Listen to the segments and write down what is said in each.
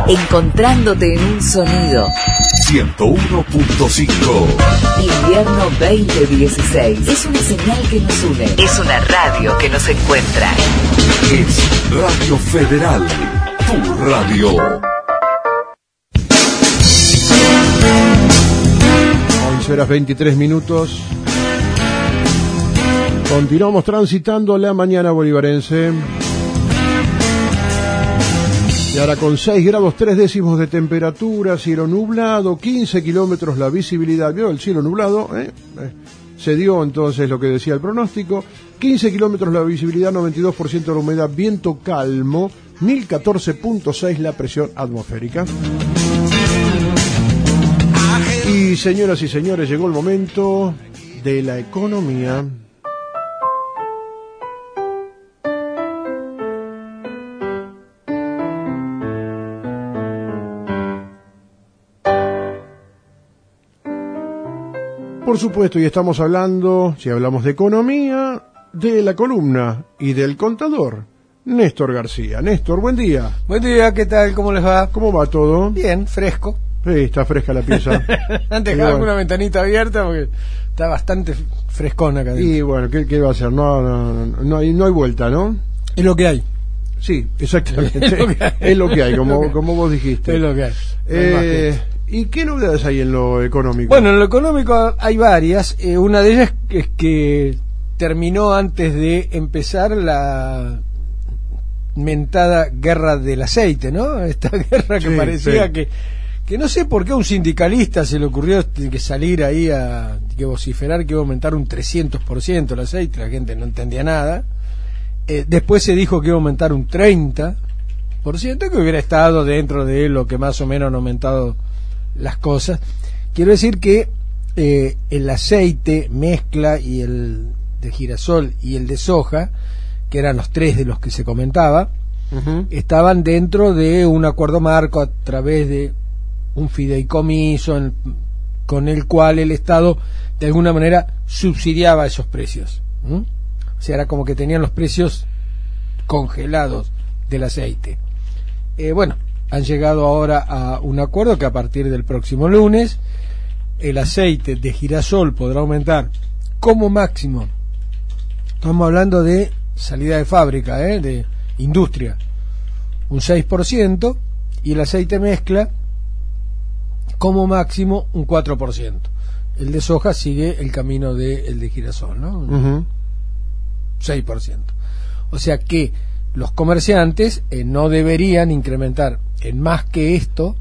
Encontrándote en un sonido. 101.5. Invierno 2016. Es una señal que nos une. Es una radio que nos encuentra. Es Radio Federal, tu radio. 11:23. Continuamos transitando la mañana bolivarense. Y ahora con 6 grados 3 décimos de temperatura, cielo nublado, 15 kilómetros la visibilidad. ¿Vio el cielo nublado? Se dio entonces lo que decía el pronóstico. 15 kilómetros la visibilidad, 92% la humedad, viento calmo, 1014.6 la presión atmosférica. Y señoras y señores, llegó el momento de la economía. Por supuesto, y estamos hablando, si hablamos de economía, de la columna y del contador, Néstor García. Néstor, buen día. Buen día, ¿qué tal? ¿Cómo les va? ¿Cómo va todo? Bien, fresco. Sí, está fresca la pieza. Han dejado una ventanita abierta porque está bastante frescona acá dentro. Y bueno, ¿qué va a hacer? No hay vuelta, ¿no? Es lo que hay. Sí, exactamente. Es lo que hay, como vos dijiste. Es lo que hay. ¿Y qué novedades hay en lo económico? Bueno, en lo económico hay varias. Una de ellas es que terminó antes de empezar la mentada guerra del aceite, ¿no? Esta guerra que parecía que no sé por qué a un sindicalista se le ocurrió que salir ahí que vociferar que iba a aumentar un 300% el aceite, la gente no entendía nada. Después se dijo que iba a aumentar un 30%, que hubiera estado dentro de lo que más o menos han aumentado las cosas. Quiero decir que el aceite mezcla y el de girasol y el de soja, que eran los tres de los que se comentaba, estaban dentro de un acuerdo marco a través de un fideicomiso con el cual el Estado de alguna manera subsidiaba esos precios. O sea, era como que tenían los precios congelados del aceite. Bueno, han llegado ahora a un acuerdo que a partir del próximo lunes el aceite de girasol podrá aumentar como máximo, estamos hablando de salida de fábrica, de industria, un 6%, y el aceite mezcla como máximo un 4%. El de soja sigue el camino del de girasol, ¿no? 6%. O sea que los comerciantes no deberían incrementar en más que esto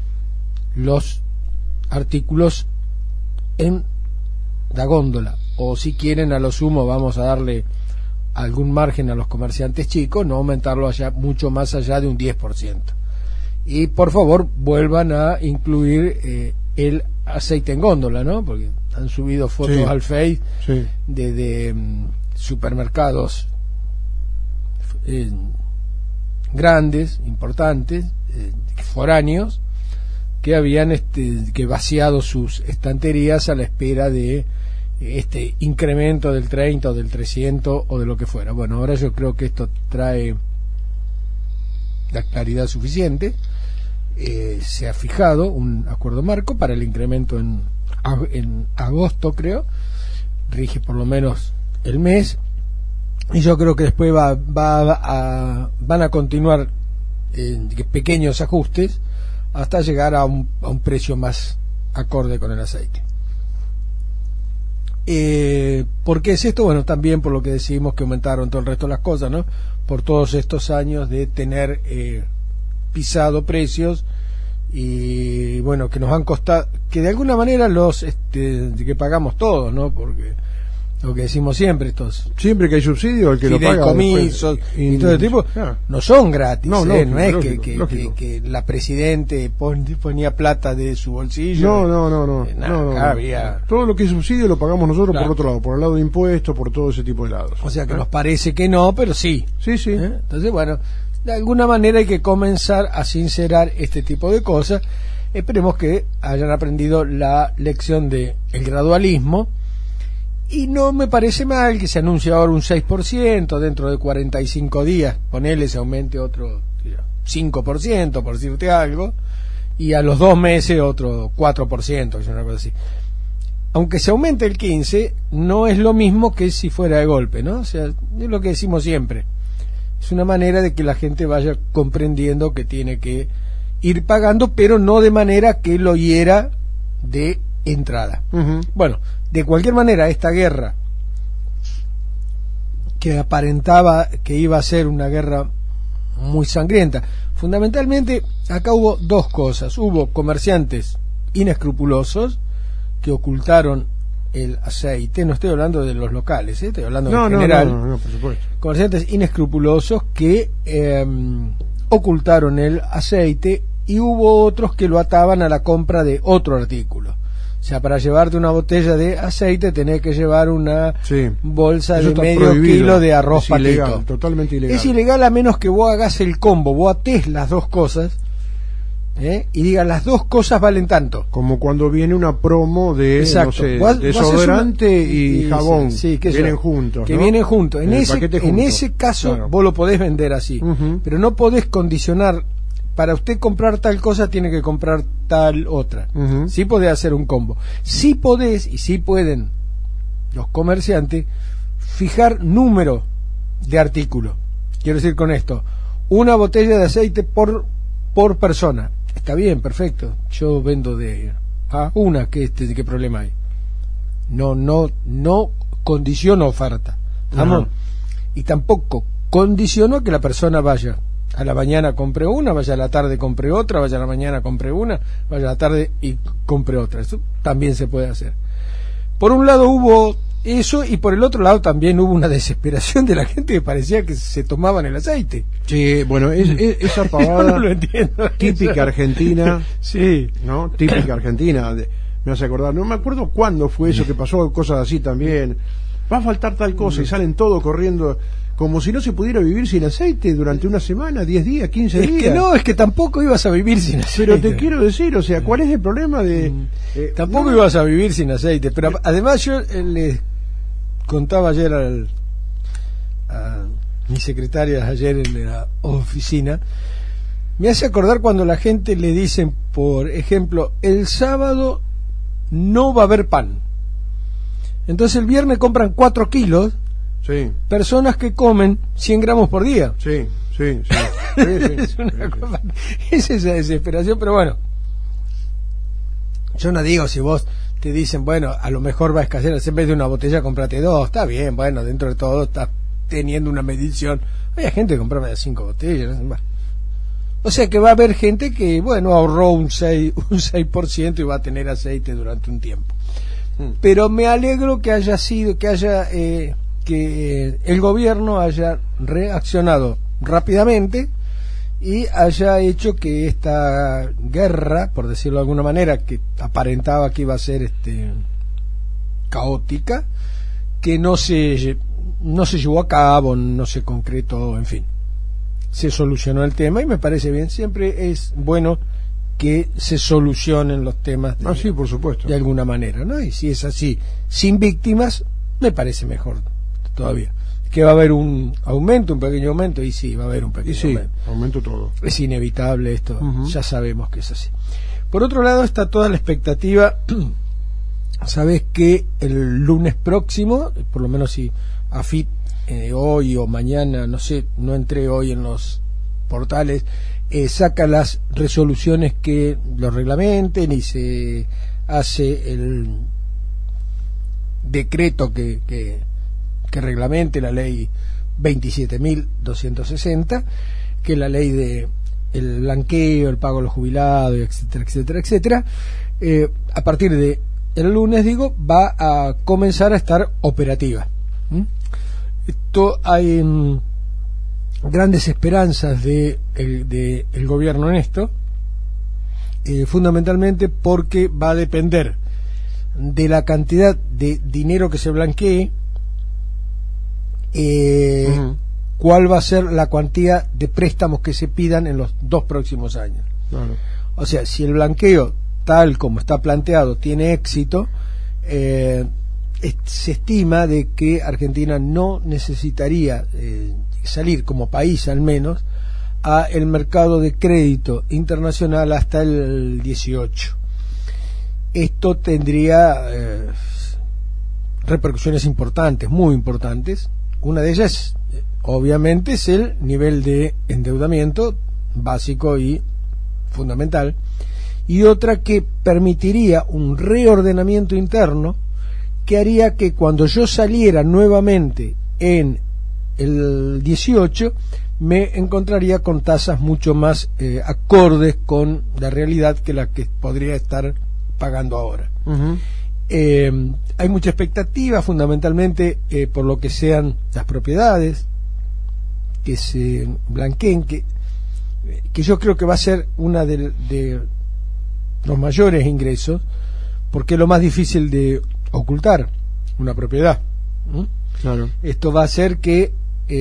los artículos en la góndola, o si quieren a lo sumo vamos a darle algún margen a los comerciantes chicos, no aumentarlo allá mucho más allá de un 10%. Y por favor vuelvan a incluir el aceite en góndola, ¿no? Porque han subido fotos al Face de supermercados grandes, importantes, foráneos, que habían que vaciado sus estanterías a la espera de este incremento del 30 o del 300 o de lo que fuera. Bueno, ahora yo creo que esto trae la claridad suficiente. Se ha fijado un acuerdo marco para el incremento en agosto, creo, rige por lo menos el mes, y yo creo que después van a continuar pequeños ajustes hasta llegar a un precio más acorde con el aceite. ¿Por qué es esto? Bueno, también por lo que decimos que aumentaron todo el resto de las cosas, ¿no? Por todos estos años de tener pisado precios, y bueno, que nos han costado, que de alguna manera los que pagamos todos, ¿no? Porque lo que decimos siempre, siempre que hay subsidio, el que lo paga fideicomisos y todo el tipo, no son gratis, no es lógico. Que la presidente ponía plata de su bolsillo. No. Había... todo lo que es subsidio lo pagamos nosotros, por otro lado, por el lado de impuestos, por todo ese tipo de lados. O sea que nos parece que no, pero sí. Sí. Entonces, bueno, de alguna manera hay que comenzar a sincerar este tipo de cosas. Esperemos que hayan aprendido la lección de el gradualismo, y no me parece mal que se anuncie ahora un 6% dentro de 45 días, ponele, se aumente otro 5%, por decirte algo, y a los 2 meses otro 4%, es una cosa así. Aunque se aumente el 15%, no es lo mismo que si fuera de golpe, ¿no? O sea, es lo que decimos siempre. Es una manera de que la gente vaya comprendiendo que tiene que ir pagando, pero no de manera que lo hiera de entrada. Bueno, de cualquier manera, esta guerra, que aparentaba que iba a ser una guerra muy sangrienta, fundamentalmente acá hubo dos cosas. Hubo comerciantes inescrupulosos que ocultaron el aceite. No estoy hablando de los locales, estoy hablando en general. No, por supuesto. Comerciantes inescrupulosos que ocultaron el aceite, y hubo otros que lo ataban a la compra de otro artículo. O sea, para llevarte una botella de aceite tenés que llevar una bolsa de medio kilo de arroz patito. Ilegal, totalmente ilegal. Es ilegal a menos que vos hagas el combo, vos atés las dos cosas, y digas las dos cosas valen tanto. Como cuando viene una promo de, no sé, desodorante y jabón, que vienen juntos. Que vienen juntos. En ese caso, claro, vos lo podés vender así, pero no podés condicionar. Para usted comprar tal cosa tiene que comprar tal otra. Sí podés hacer un combo. Sí podés, y sí pueden los comerciantes, fijar número de artículo. Quiero decir con esto, una botella de aceite por persona. Está bien, perfecto. Yo vendo de una, ¿qué problema hay? No condiciono oferta. ¿Vamos? Y tampoco condiciono que la persona vaya a la mañana compre una, vaya a la tarde compre otra, vaya a la mañana compre una, vaya a la tarde y compre otra. Eso también se puede hacer. Por un lado hubo eso, y por el otro lado también hubo una desesperación de la gente que parecía que se tomaban el aceite. Sí, bueno, esa pavada no lo entiendo, típica eso. Argentina, sí, ¿no? Típica argentina, me hace acordar, no me acuerdo cuándo fue eso que pasó, cosas así también. Va a faltar tal cosa y salen todos corriendo, como si no se pudiera vivir sin aceite durante una semana, 10 días, 15 días. Es que tampoco ibas a vivir sin aceite. Pero te quiero decir, o sea, ¿cuál es el problema de...? Tampoco ibas a vivir sin aceite, pero además yo les contaba ayer a mi secretaria ayer en la oficina, me hace acordar cuando la gente le dicen, por ejemplo, el sábado no va a haber pan. Entonces el viernes compran 4 kilos. Sí. Personas que comen 100 gramos por día. Sí. Es una cosa, es esa desesperación, pero bueno, yo no digo, si vos te dicen, bueno, a lo mejor va a escasear, en vez de una botella comprate 2, está bien, bueno, dentro de todo estás teniendo una medición. Hay gente que compra 5 botellas, ¿no? O sea que va a haber gente que, bueno, ahorró un 6% y va a tener aceite durante un tiempo. Pero me alegro que haya sido, que el gobierno haya reaccionado rápidamente y haya hecho que esta guerra, por decirlo de alguna manera, que aparentaba que iba a ser caótica, que no se llevó a cabo, no se concretó, en fin, se solucionó el tema, y me parece bien. Siempre es bueno que se solucionen los temas sí, por supuesto, de alguna manera, ¿no? Y si es así, sin víctimas, me parece mejor todavía. Que va a haber un pequeño aumento, y sí, va a haber un pequeño aumento todo. Es inevitable esto, ya sabemos que es así. Por otro lado está toda la expectativa. Sabes que el lunes próximo, por lo menos si AFIP hoy o mañana, no sé, no entré hoy en los portales, saca las resoluciones que lo reglamenten, y se hace el decreto que reglamente la ley 27.260, que es la ley de el blanqueo, el pago a los jubilados, etcétera. A partir de el lunes, va a comenzar a estar operativa. Esto hay grandes esperanzas de el gobierno en esto, fundamentalmente porque va a depender de la cantidad de dinero que se blanquee, cuál va a ser la cuantía de préstamos que se pidan en los 2 próximos años. Claro. O sea, si el blanqueo, tal como está planteado, tiene éxito, se estima de que Argentina no necesitaría salir, como país al menos, a el mercado de crédito internacional hasta el 18. Esto tendría repercusiones importantes, muy importantes. Una de ellas, obviamente, es el nivel de endeudamiento básico y fundamental, y otra que permitiría un reordenamiento interno que haría que cuando yo saliera nuevamente en el 18 me encontraría con tasas mucho más acordes con la realidad que la que podría estar pagando ahora. Ujú. Hay mucha expectativa, fundamentalmente por lo que sean las propiedades que se blanqueen, que yo creo que va a ser una de los mayores ingresos, porque es lo más difícil de ocultar una propiedad. ¿Mm? Claro. Esto va a hacer que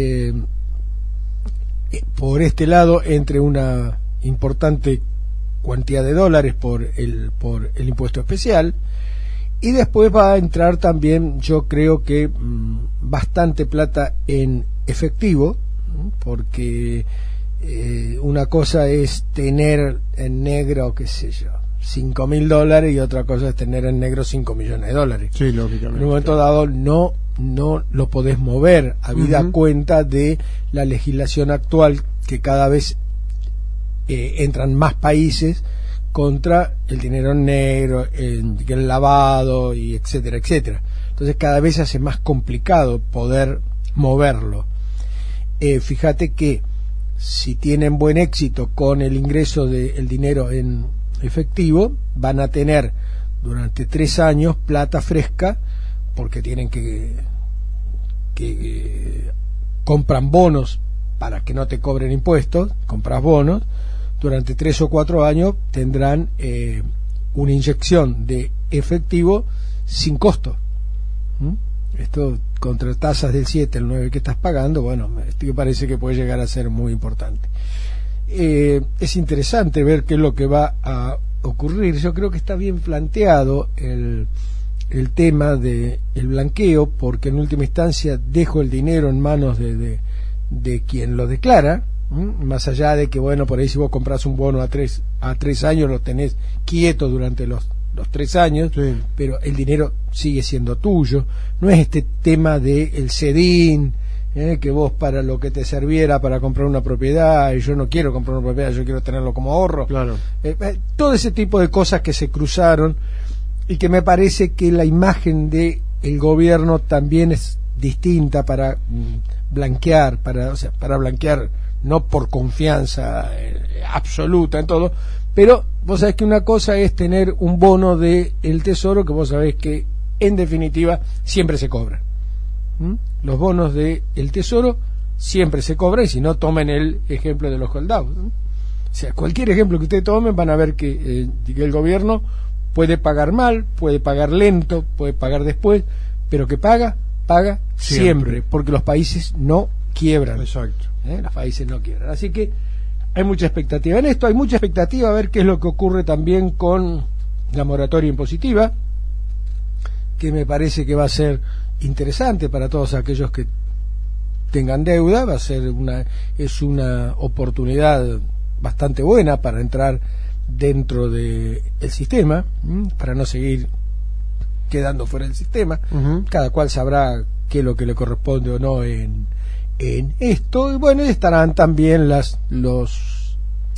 por este lado entre una importante cantidad de dólares por el impuesto especial, y después va a entrar también, yo creo que bastante plata en efectivo, porque una cosa es tener en negro, qué sé yo, $5.000, y otra cosa es tener en negro $5 millones. Sí, lógicamente. En un momento dado no lo podés mover, habida cuenta de la legislación actual, que cada vez entran más países contra el dinero en negro, el lavado, y etcétera, etcétera. Entonces cada vez se hace más complicado poder moverlo. Fíjate que si tienen buen éxito con el ingreso del dinero en efectivo, van a tener durante 3 años plata fresca, porque tienen que compran bonos para que no te cobren impuestos, compras bonos. Durante 3 o 4 años tendrán una inyección de efectivo sin costo. Esto contra tasas del 7, el 9 que estás pagando, bueno, me parece que puede llegar a ser muy importante. Es interesante ver qué es lo que va a ocurrir. Yo creo que está bien planteado el tema del blanqueo, porque en última instancia dejo el dinero en manos de quien lo declara. Más allá de que, bueno, por ahí si vos compras un bono a 3 años, lo tenés quieto durante los 3 años, sí, pero el dinero sigue siendo tuyo. No es este tema de el sedín, que vos para lo que te serviera para comprar una propiedad, y yo no quiero comprar una propiedad, yo quiero tenerlo como ahorro. Claro. Todo ese tipo de cosas que se cruzaron, y que me parece que la imagen de el gobierno también es distinta para blanquear, para blanquear, no por confianza absoluta en todo, pero vos sabés que una cosa es tener un bono del Tesoro, que vos sabés que en definitiva siempre se cobran. Los bonos del Tesoro siempre se cobran, y si no, tomen el ejemplo de los holdouts. O sea, cualquier ejemplo que ustedes tomen van a ver que el gobierno puede pagar mal, puede pagar lento, puede pagar después, pero que paga siempre, porque los países no quiebran. Exacto. Los países no quiebran. Así que hay mucha expectativa en esto, hay mucha expectativa a ver qué es lo que ocurre también con la moratoria impositiva, que me parece que va a ser interesante para todos aquellos que tengan deuda. Va a ser es una oportunidad bastante buena para entrar dentro del sistema, para no seguir quedando fuera del sistema. Cada cual sabrá qué es lo que le corresponde o no en esto. Y bueno, estarán también los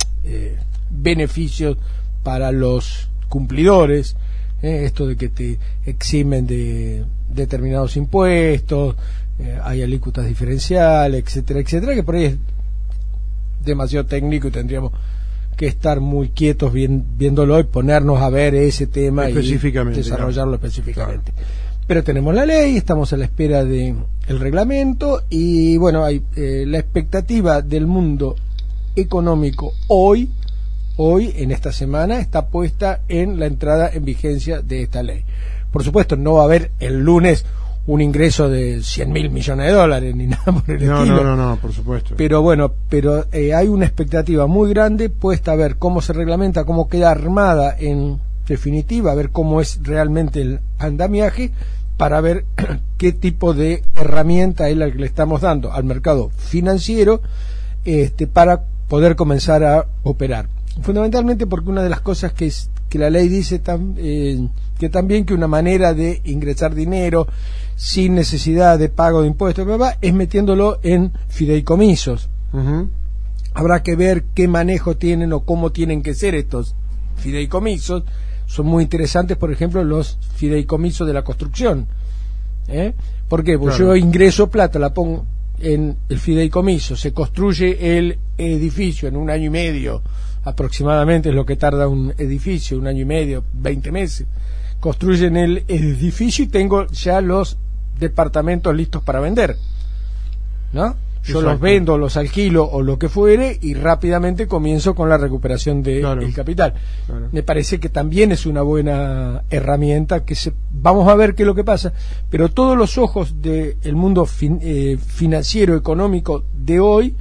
beneficios para los cumplidores, esto de que te eximen de determinados impuestos, hay alícuotas diferenciales, etcétera, etcétera, que por ahí es demasiado técnico y tendríamos que estar muy quietos viéndolo y ponernos a ver ese tema y desarrollarlo específicamente. Claro. Pero tenemos la ley, estamos a la espera de el reglamento, y bueno, hay la expectativa del mundo económico hoy en esta semana está puesta en la entrada en vigencia de esta ley. Por supuesto, no va a haber el lunes un ingreso de $100.000 millones ni nada por el estilo. No, por supuesto. Pero bueno, hay una expectativa muy grande puesta a ver cómo se reglamenta, cómo queda armada en definitiva, a ver cómo es realmente el andamiaje, para ver qué tipo de herramienta es la que le estamos dando al mercado financiero, para poder comenzar a operar. Fundamentalmente porque una de las cosas que la ley dice que también que una manera de ingresar dinero sin necesidad de pago de impuestos es metiéndolo en fideicomisos. Ujú. Habrá que ver qué manejo tienen o cómo tienen que ser estos fideicomisos. Son muy interesantes, por ejemplo, los fideicomisos de la construcción. ¿Por qué? Pues Claro. yo ingreso plata, la pongo en el fideicomiso, se construye el edificio en 1 año y medio, aproximadamente es lo que tarda un edificio, 1 año y medio, 20 meses. Construyen el edificio y tengo ya los departamentos listos para vender, ¿no? Yo Exacto. los vendo, los alquilo o lo que fuere y rápidamente comienzo con la recuperación del Claro. capital. Claro. Me parece que también es una buena herramienta vamos a ver qué es lo que pasa, pero todos los ojos del mundo financiero, económico de hoy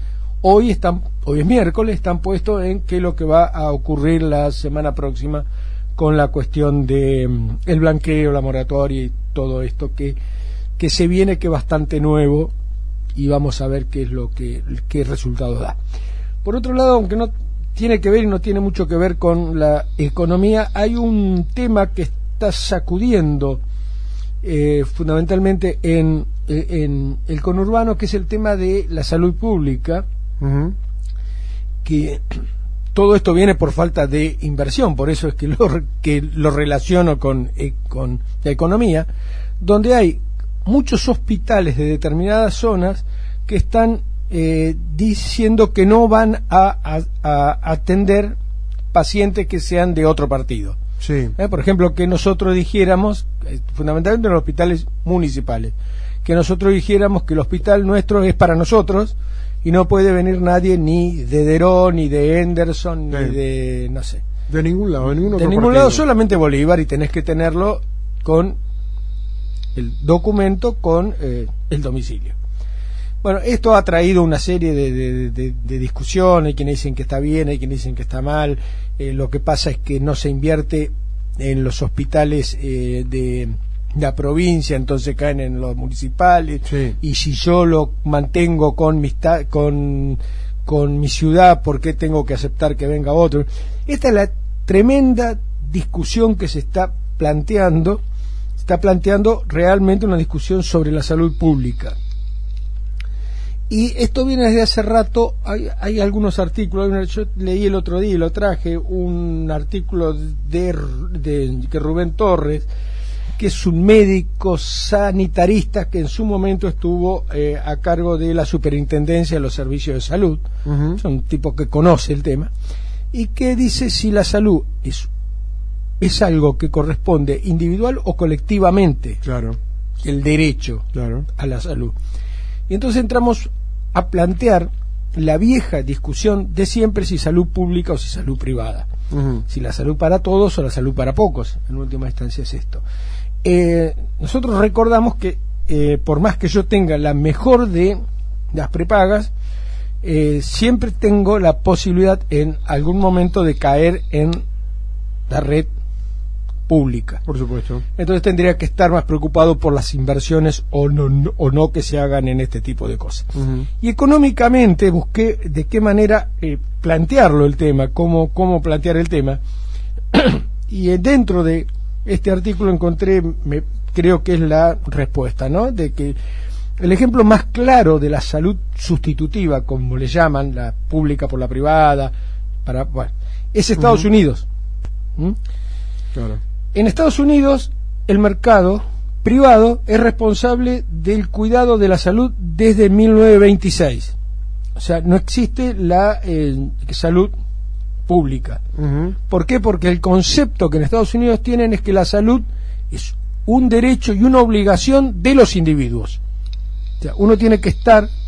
es miércoles, están puestos en qué es lo que va a ocurrir la semana próxima con la cuestión de el blanqueo, la moratoria y todo esto que se viene, que es bastante nuevo, y vamos a ver qué resultados da. Por otro lado, aunque no tiene que ver y no tiene mucho que ver con la economía, hay un tema que está sacudiendo fundamentalmente en el conurbano, que es el tema de la salud pública, Ujú. que todo esto viene por falta de inversión, por eso es que lo relaciono con la economía, donde hay muchos hospitales de determinadas zonas que están diciendo que no van a atender pacientes que sean de otro partido. Sí. Por ejemplo, que nosotros dijéramos, fundamentalmente en los hospitales municipales, que nosotros dijéramos que el hospital nuestro es para nosotros y no puede venir nadie ni de Deró, ni de Henderson, ni de, no sé, De ningún lado, de ningún otro de ningún partido. lado, solamente Bolívar, y tenés que tenerlo con el documento, con el domicilio. Bueno, esto ha traído una serie de discusiones. Hay quienes dicen que está bien, hay quienes dicen que está mal. Lo que pasa es que no se invierte en los hospitales de la provincia, entonces caen en los municipales. Sí. Y si yo lo mantengo con mi ciudad, ¿por qué tengo que aceptar que venga otro? Esta es la tremenda discusión que se está planteando. Se está planteando realmente una discusión sobre la salud pública. Y esto viene desde hace rato. Hay algunos artículos. Yo leí el otro día y lo traje, un artículo que Rubén Torres, que es un médico sanitarista que en su momento estuvo a cargo de la superintendencia de los servicios de salud. Ujú. Es un tipo que conoce el tema, y que dice si la salud es algo que corresponde individual o colectivamente, Claro, el derecho claro. a la salud. Y entonces entramos a plantear la vieja discusión de siempre, si salud pública o si salud privada, Ujú. si la salud para todos o la salud para pocos. En última instancia es esto. Nosotros recordamos que por más que yo tenga la mejor de las prepagas, siempre tengo la posibilidad en algún momento de caer en la red pública. Por supuesto. Entonces tendría que estar más preocupado por las inversiones o no que se hagan en este tipo de cosas. Ujú. Y económicamente busqué de qué manera plantearlo el tema, cómo plantear el tema. Y dentro de este artículo encontré, creo que es la respuesta, ¿no? De que el ejemplo más claro de la salud sustitutiva, como le llaman, la pública por la privada, es Estados Unidos. ¿Mm? Claro. En Estados Unidos, el mercado privado es responsable del cuidado de la salud desde 1926. O sea, no existe la salud pública. Ujú. ¿Por qué? Porque el concepto que en Estados Unidos tienen es que la salud es un derecho y una obligación de los individuos. O sea, uno tiene que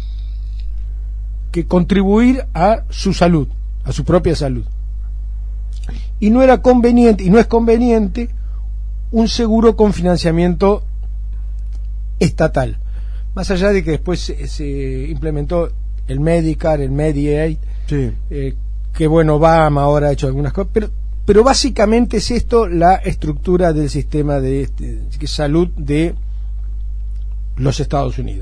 contribuir a su salud, a su propia salud. Y no era conveniente, y no es conveniente, un seguro con financiamiento estatal. Más allá de que después se implementó el Medicare, el Medicaid, Sí. que bueno, Obama ahora ha hecho algunas cosas, pero básicamente es esto la estructura del sistema de salud de los Estados Unidos.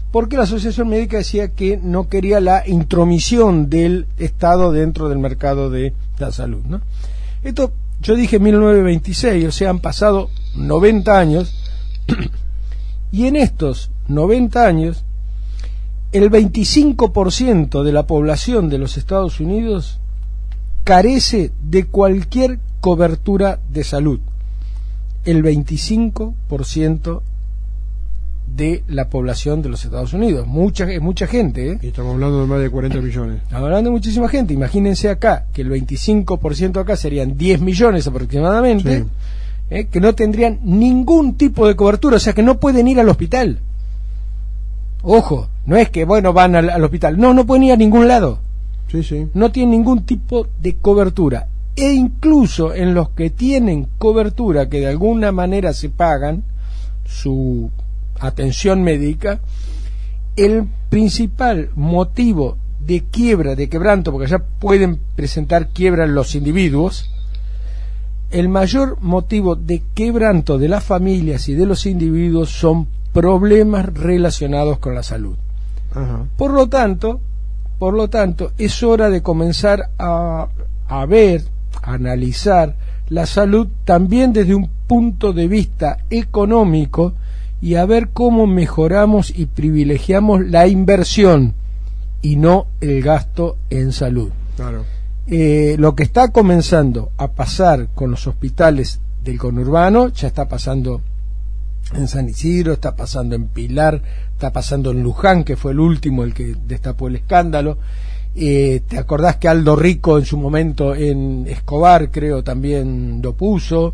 porque la Asociación Médica decía que no quería la intromisión del Estado dentro del mercado de la salud, ¿no? Esto, yo dije 1926, o sea, han pasado 90 años, y en estos 90 años, el 25% de la población de los Estados Unidos carece de cualquier cobertura de salud. El 25% de la población de los Estados Unidos. Es mucha gente, ¿eh? Y estamos hablando de más de 40 millones. Estamos hablando de muchísima gente. Imagínense acá, que el 25% acá serían 10 millones aproximadamente, sí. Que no tendrían ningún tipo de cobertura, o sea que no pueden ir al hospital. Ojo, no es que, bueno, van al hospital. No pueden ir a ningún lado. Sí, sí. No tienen ningún tipo de cobertura. E incluso en los que tienen cobertura, que de alguna manera se pagan su atención médica, el principal motivo de quiebra, de quebranto, porque ya pueden presentar quiebra los individuos, el mayor motivo de quebranto de las familias y de los individuos son problemas relacionados con la salud. Ajá. Por lo tanto, es hora de comenzar a ver, a analizar la salud también desde un punto de vista económico y a ver cómo mejoramos y privilegiamos la inversión y no el gasto en salud. Claro. Lo que está comenzando a pasar con los hospitales del conurbano, ya está pasando en San Isidro, está pasando en Pilar, está pasando en Luján, que fue el último el que destapó el escándalo. ¿Te acordás que Aldo Rico en su momento en Escobar, creo, también lo puso?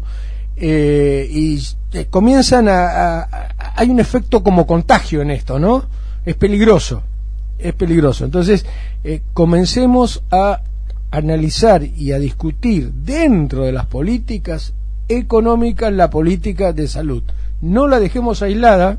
Comienzan hay un efecto como contagio en esto, ¿no? Es peligroso. Entonces, comencemos a analizar y a discutir dentro de las políticas económicas la política de salud. No la dejemos aislada,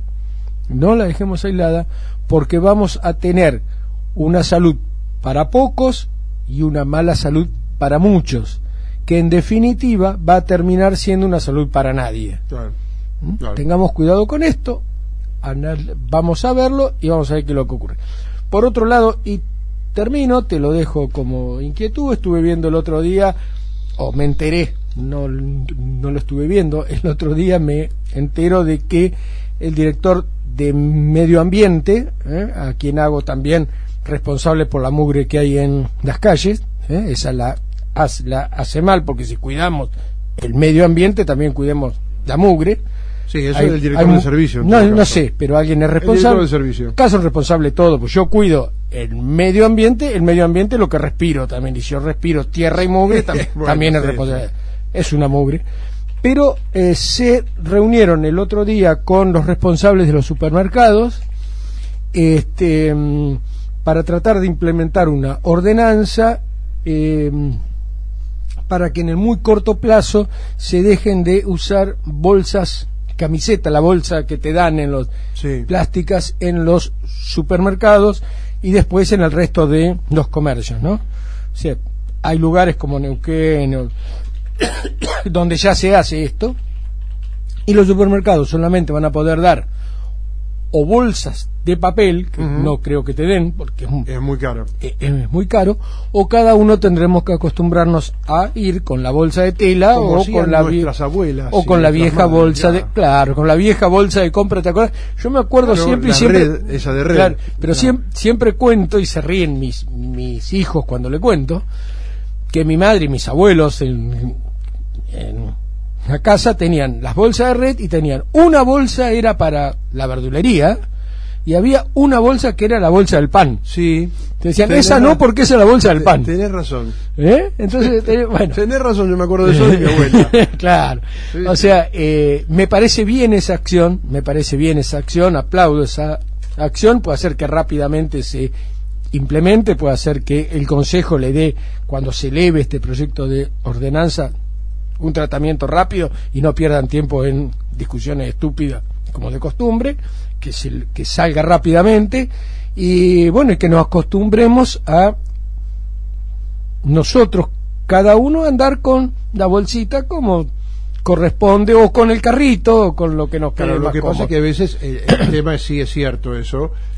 porque vamos a tener una salud para pocos y una mala salud para muchos, que en definitiva va a terminar siendo una salud para nadie. Claro. Tengamos cuidado con esto, vamos a verlo y vamos a ver qué es lo que ocurre. Por otro lado, y termino, te lo dejo como inquietud, estuve viendo el otro día, me enteré, no lo estuve viendo, el otro día me entero de que el director de Medio Ambiente, a quien hago también responsable por la mugre que hay en las calles, esa la hace mal, porque si cuidamos el medio ambiente también cuidemos la mugre. Sí, eso es el director del servicio. No sé, pero alguien es responsable. El director del servicio. Caso responsable de todo, pues yo cuido el medio ambiente es lo que respiro también, y si yo respiro tierra y mugre también es responsable. Es una mugre. Pero se reunieron el otro día con los responsables de los supermercados para tratar de implementar una ordenanza para que en el muy corto plazo se dejen de usar bolsas, camiseta, la bolsa que te dan en los plásticas en los supermercados y después en el resto de los comercios, ¿no? O sea, hay lugares como Neuquén donde ya se hace esto, y los supermercados solamente van a poder dar o bolsas de papel, que no creo que te den, porque es muy caro. Es muy caro, o cada uno tendremos que acostumbrarnos a ir con la bolsa de tela como o con nuestras abuelas, o con la vieja madres, bolsa de, claro, con la vieja bolsa de compra, ¿te acuerdas? Yo me acuerdo siempre esa de red. Claro, pero siempre cuento, y se ríen mis hijos cuando le cuento, que mi madre y mis abuelos en la casa tenían las bolsas de red, y tenían una bolsa era para la verdulería y había una bolsa que era la bolsa del pan. Sí. Te decían, esa no, porque esa es la bolsa del pan. Tenés razón. Entonces, bueno. Tenés razón, yo me acuerdo de eso de mi abuela. Claro. Sí. O sea, me parece bien esa acción, aplaudo esa acción, puede hacer que rápidamente se implemente, puede hacer que el Consejo le dé, cuando se eleve este proyecto de ordenanza, un tratamiento rápido y no pierdan tiempo en discusiones estúpidas como de costumbre, que salga rápidamente, y bueno, y que nos acostumbremos a nosotros, cada uno, andar con la bolsita como corresponde, o con el carrito, o con lo que nos quede claro, más lo que cómodo. pasa es que a veces el tema sí es cierto eso,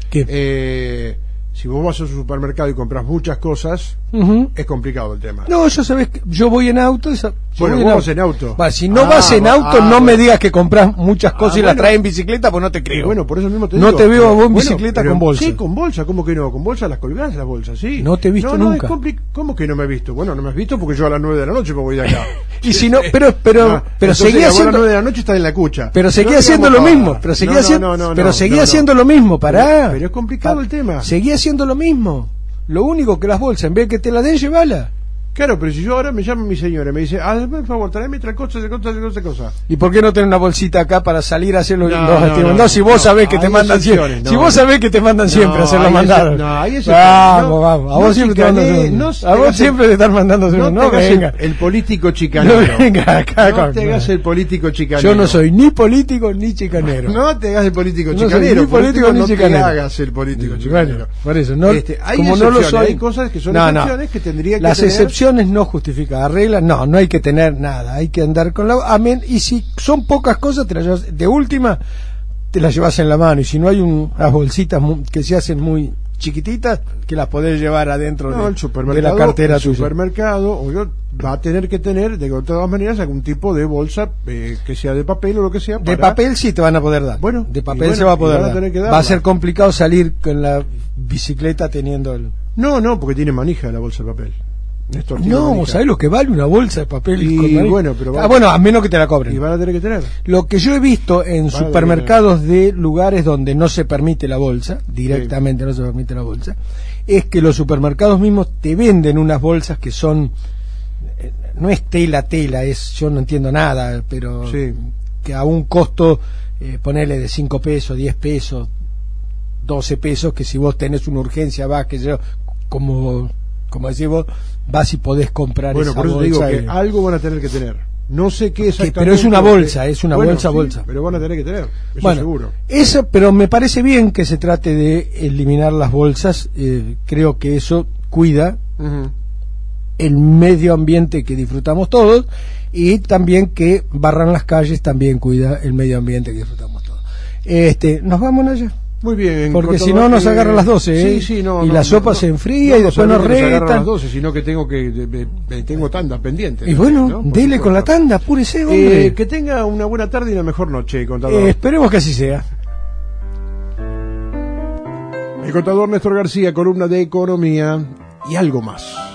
¿Qué? Si vos vas a un supermercado y compras muchas cosas, Ujú. es complicado el tema. No, yo sabés que yo voy en auto. Bueno, vos vas en auto. Va, si no vas en auto, no me bueno. digas que compras muchas cosas y las bueno. traes en bicicleta, pues no te creo. Bueno, por eso mismo te No digo. te veo a vos en Bueno, bicicleta pero- con bolsa. Sí, con bolsa, ¿cómo que no? Con bolsa las colgás, las bolsas, sí. No te he visto no, nunca. ¿Cómo que no me he visto? Bueno, no me has visto porque yo a las 9 de la noche me voy de acá. Y si no, pero entonces, seguí vos a las haciendo, 9 de la noche estás en la cucha. pero seguí No haciendo lo digamos mismo, pavadas. pero seguí No, haciendo, no, pero no, seguí no, haciendo lo mismo, pará. Pero es complicado el tema. Seguí haciendo lo mismo. Lo único que las bolsas, en vez de que te la den, llévala. Claro, pero si yo ahora me llama mi señora y me dice, por favor, tráeme otra cosa, cosa. ¿Y por qué no tener una bolsita acá para salir a hacer los No, mandados? no, no, Si vos no, sabés que te hay mandan siempre. excepciones, Si no, vos no. sabés que te mandan siempre a hacer los hay mandados. no, hay Vamos, vamos. A vos no siempre te mandan chicanee, siempre. no A te vos hagas siempre te están mandando siempre. No No te hagas venga. el político chicanero. No venga acá. No te hagas el político chicanero. Yo no soy ni político ni chicanero. No te hagas el político No soy chicanero. ni político ni no chicanero. te hagas el político chicanero. Bueno, por eso, no, Hay como no lo excepciones, soy, hay cosas que son No, excepciones que tendría que las tener. excepciones no justifican las reglas, no hay que tener nada, hay que andar con la amén, y si son pocas cosas te las llevas, de última te las llevas en la mano, y si no hay unas bolsitas que se hacen muy chiquititas que las podés llevar adentro No, el de supermercado, la cartera tuya. supermercado va a tener que tener de todas maneras algún tipo de bolsa que sea de papel o lo que sea. De para- papel sí te van a poder dar. Bueno, de y papel bueno, se va a y poder van a dar. tener que Va a darla. ser complicado salir con la bicicleta teniendo el... No, porque tiene manija la bolsa de papel. Néstor, tiene No, manija. ¿sabés lo que vale una bolsa de papel? Y con manija? bueno, pero bueno, a menos que te la cobren. Y van a tener que tener. Lo que yo he visto en Van a supermercados de lugares donde no se permite la bolsa, directamente no se permite la bolsa, es que los supermercados mismos te venden unas bolsas que son, no es tela, yo no entiendo nada, pero Sí. que a un costo, ponele de 5 pesos, 10 pesos, 12 pesos, que si vos tenés una urgencia vas, que yo, como decís vos, vas y podés comprar Bueno, esa por eso te bolsa. digo que algo van a tener que tener. No sé qué exactamente. Pero es una bolsa, es una Bueno, bolsa. Pero van a tener que tener, eso Bueno, seguro. pero me parece bien que se trate de eliminar las bolsas. Creo que eso cuida Ujú. el medio ambiente que disfrutamos todos, y también que barran las calles también cuida el medio ambiente que disfrutamos todos. Nos vamos allá. Muy bien. Porque si contador, no nos agarran las 12, Sí, no. y la sopa se enfría y después nos solamente agarran retan. las 12, sino que tengo tandas pendientes. Y bueno, ¿no? Por dele con la supuesto. tanda, apúrese, hombre. Que tenga una buena tarde y una mejor noche, contador. Esperemos que así sea. El contador Néstor García, columna de economía y algo más.